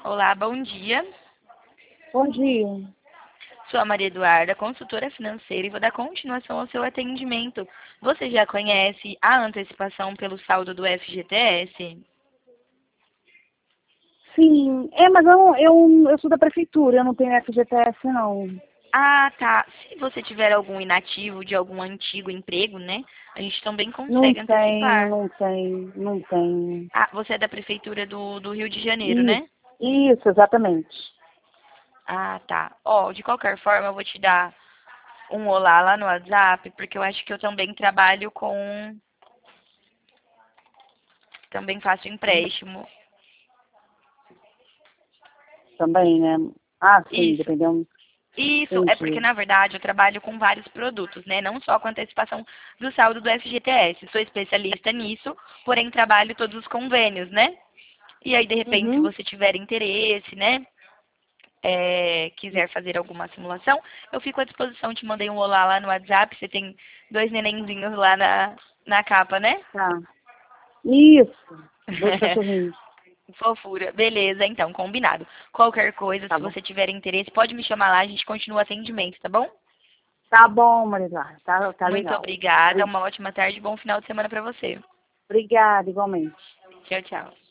Olá, bom dia. Bom dia. Sou a Maria Eduarda, consultora financeira, e vou dar continuação ao seu atendimento. Você já conhece a antecipação pelo saldo do FGTS? Sim, mas eu sou da prefeitura, eu não tenho FGTS, não. Ah, tá. Se você tiver algum inativo de algum antigo emprego, né? A gente também Não consegue tenho, antecipar. não tenho, não tenho. Ah, você é da prefeitura do Rio de Janeiro, Isso, né? isso, exatamente. Ah, tá. Ó, de qualquer forma, eu vou te dar um olá lá no WhatsApp, porque eu acho que eu também trabalho com. Também faço empréstimo. Também, né? Ah, sim, Isso. dependendo. Isso, é porque, Entendi. na verdade, eu trabalho com vários produtos, né? Não só com antecipação do saldo do FGTS. Sou especialista nisso, porém trabalho todos os convênios, né? E aí, de repente, se Uhum. você tiver interesse, né? Quiser fazer alguma simulação, eu fico à disposição. Te mandei um olá lá no WhatsApp. Você tem dois nenenzinhos lá na capa, né? Tá. Isso. Dois cachorrinhos. Fofura. Beleza, então, combinado. Qualquer coisa, Tá se bom. você tiver interesse, pode me chamar lá, a gente continua o atendimento, tá bom? Tá bom, Marizar. Tá Muito legal. obrigada, uma ótima tarde e bom final de semana para você. Obrigada, igualmente. Tchau, tchau.